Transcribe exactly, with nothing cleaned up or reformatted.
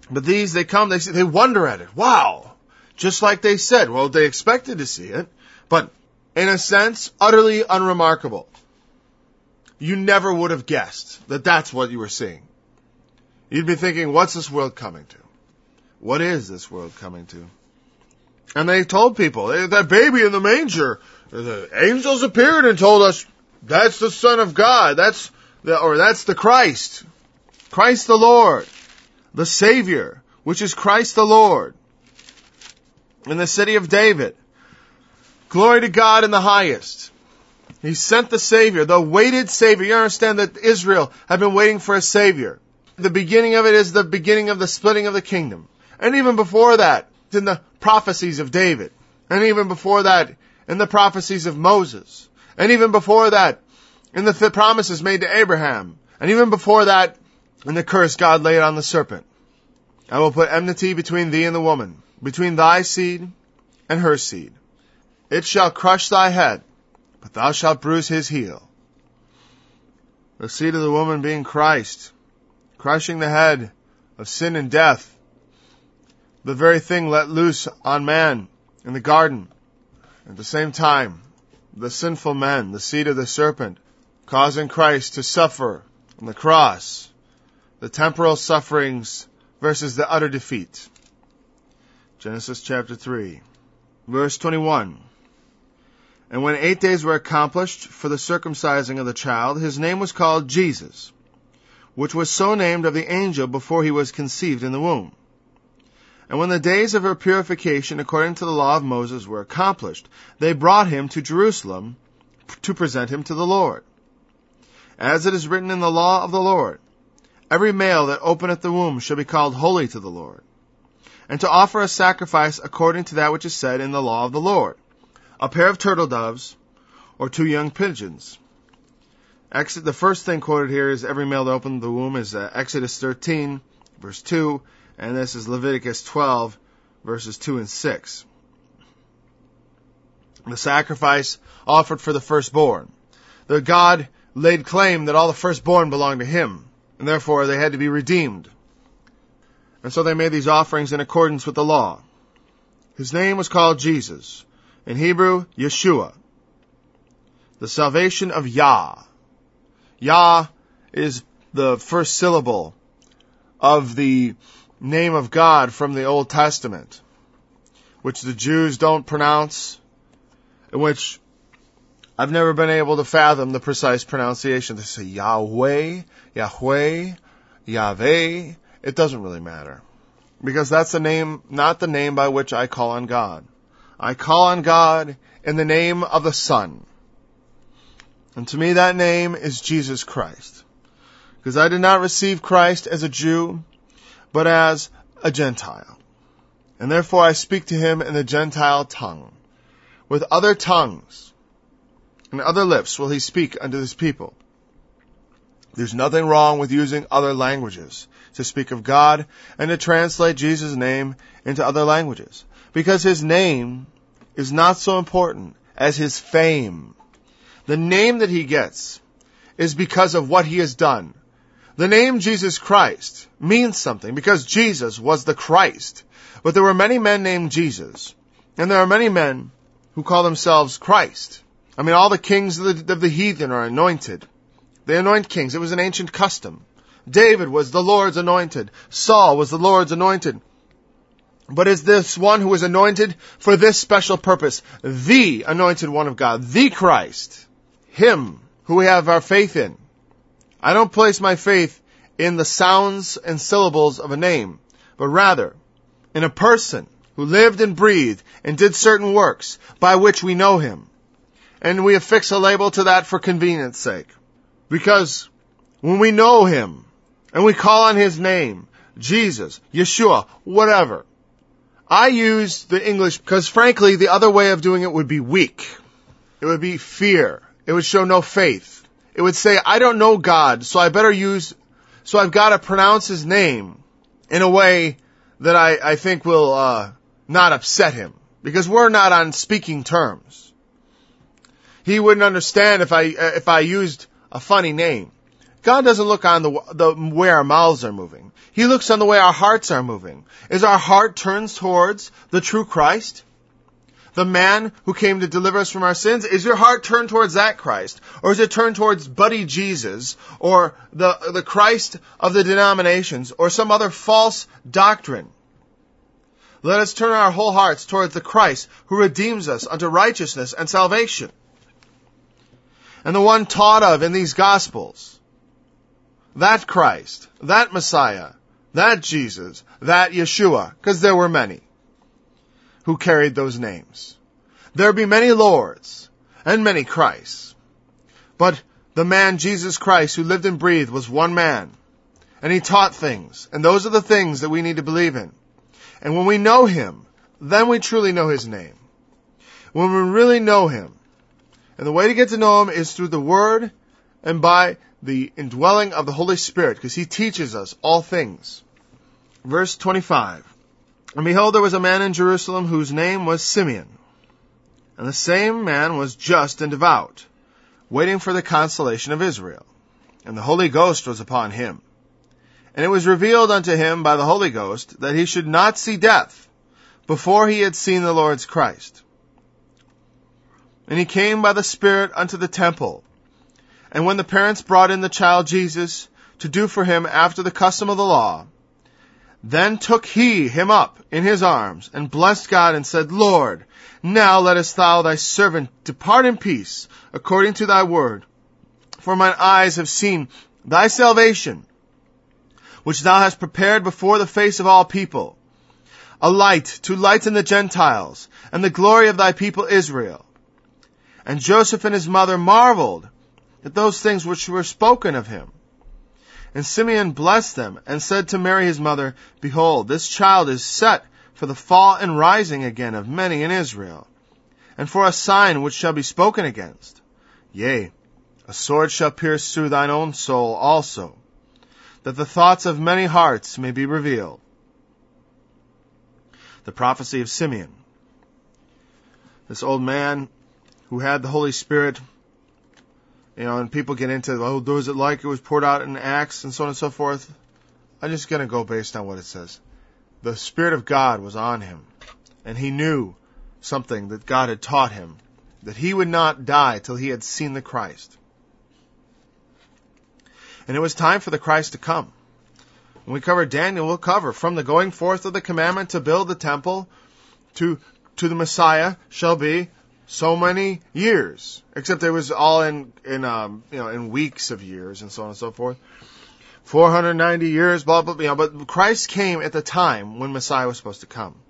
But these, they come, they see, they wonder at it. Wow! Just like they said. Well, they expected to see it, but in a sense, utterly unremarkable. You never would have guessed that that's what you were seeing. You'd be thinking, what's this world coming to? What is this world coming to? And they told people, that baby in the manger, the angels appeared and told us, that's the Son of God, that's the, or that's the Christ, Christ the Lord, the Savior, which is Christ the Lord, in the city of David. Glory to God in the highest. He sent the Savior, the awaited Savior. You understand that Israel had been waiting for a Savior. The beginning of it is the beginning of the splitting of the kingdom. And even before that, in the prophecies of David. And even before that, in the prophecies of Moses. And even before that, in the th- promises made to Abraham. And even before that, in the curse God laid on the serpent. I will put enmity between thee and the woman, between thy seed and her seed. It shall crush thy head, but thou shalt bruise his heel. The seed of the woman being Christ, crushing the head of sin and death, the very thing let loose on man in the garden. At the same time, the sinful man, the seed of the serpent, causing Christ to suffer on the cross, the temporal sufferings versus the utter defeat. Genesis chapter three, verse twenty-one. And when eight days were accomplished for the circumcising of the child, his name was called Jesus, which was so named of the angel before he was conceived in the womb. And when the days of her purification according to the law of Moses were accomplished, they brought him to Jerusalem to present him to the Lord. As it is written in the law of the Lord, every male that openeth the womb shall be called holy to the Lord, and to offer a sacrifice according to that which is said in the law of the Lord, a pair of turtle doves or two young pigeons. Exit, the first thing quoted here is every male that opened the womb is uh, Exodus thirteen, verse two, and this is Leviticus twelve, verses two and six. The sacrifice offered for the firstborn. The God laid claim that all the firstborn belonged to him, and therefore they had to be redeemed. And so they made these offerings in accordance with the law. His name was called Jesus. In Hebrew, Yeshua. The salvation of Yah. Yah is the first syllable of the name of God from the Old Testament, which the Jews don't pronounce, in which I've never been able to fathom the precise pronunciation. They say Yahweh, Yahweh, Yahweh. It doesn't really matter, because that's the name, not the name by which I call on God. I call on God in the name of the Son. And to me that name is Jesus Christ. Because I did not receive Christ as a Jew, but as a Gentile. And therefore I speak to him in the Gentile tongue. With other tongues and other lips will he speak unto his people. There's nothing wrong with using other languages to speak of God and to translate Jesus' name into other languages. Because his name is not so important as his fame. The name that he gets is because of what he has done. The name Jesus Christ means something because Jesus was the Christ. But there were many men named Jesus. And there are many men who call themselves Christ. I mean, all the kings of the, of the heathen are anointed. They anoint kings. It was an ancient custom. David was the Lord's anointed. Saul was the Lord's anointed. But is this one who is anointed for this special purpose, the anointed one of God, the Christ, him who we have our faith in. I don't place my faith in the sounds and syllables of a name, but rather in a person who lived and breathed and did certain works by which we know him. And we affix a label to that for convenience sake. Because when we know him and we call on his name, Jesus, Yeshua, whatever, I use the English because, frankly, the other way of doing it would be weak. It would be fear. It would show no faith. It would say, I don't know God, so I better use, so I've got to pronounce his name in a way that I, I think will uh, not upset him. Because we're not on speaking terms. He wouldn't understand if I if I used a funny name. God doesn't look on the, the way our mouths are moving. He looks on the way our hearts are moving. Is our heart turned towards the true Christ? The man who came to deliver us from our sins? Is your heart turned towards that Christ? Or is it turned towards Buddy Jesus, or the, the Christ of the denominations, or some other false doctrine? Let us turn our whole hearts towards the Christ who redeems us unto righteousness and salvation. And the one taught of in these Gospels, that Christ, that Messiah, that Jesus, that Yeshua, because there were many who carried those names. There be many Lords and many Christs. But the man Jesus Christ who lived and breathed was one man. And he taught things. And those are the things that we need to believe in. And when we know him, then we truly know his name. When we really know him. And the way to get to know him is through the Word and by the indwelling of the Holy Spirit, because he teaches us all things. Verse twenty-five. And behold, there was a man in Jerusalem whose name was Simeon. And the same man was just and devout, waiting for the consolation of Israel. And the Holy Ghost was upon him. And it was revealed unto him by the Holy Ghost that he should not see death before he had seen the Lord's Christ. And he came by the Spirit unto the temple. And when the parents brought in the child Jesus to do for him after the custom of the law, then took he him up in his arms, and blessed God, and said, Lord, now lettest thou thy servant depart in peace, according to thy word. For mine eyes have seen thy salvation, which thou hast prepared before the face of all people, a light to lighten the Gentiles, and the glory of thy people Israel. And Joseph and his mother marveled at those things which were spoken of him. And Simeon blessed them, and said to Mary his mother, Behold, this child is set for the fall and rising again of many in Israel, and for a sign which shall be spoken against. Yea, a sword shall pierce through thine own soul also, that the thoughts of many hearts may be revealed. The prophecy of Simeon. This old man who had the Holy Spirit. You know, and people get into, oh, was it like it was poured out in Acts and so on and so forth? I'm just going to go based on what it says. The Spirit of God was on him, and he knew something that God had taught him, that he would not die till he had seen the Christ. And it was time for the Christ to come. When we cover Daniel, we'll cover from the going forth of the commandment to build the temple to, to the Messiah shall be so many years, except it was all in in um you know in weeks of years and so on and so forth. Four hundred ninety years, blah blah blah. You know, but Christ came at the time when Messiah was supposed to come.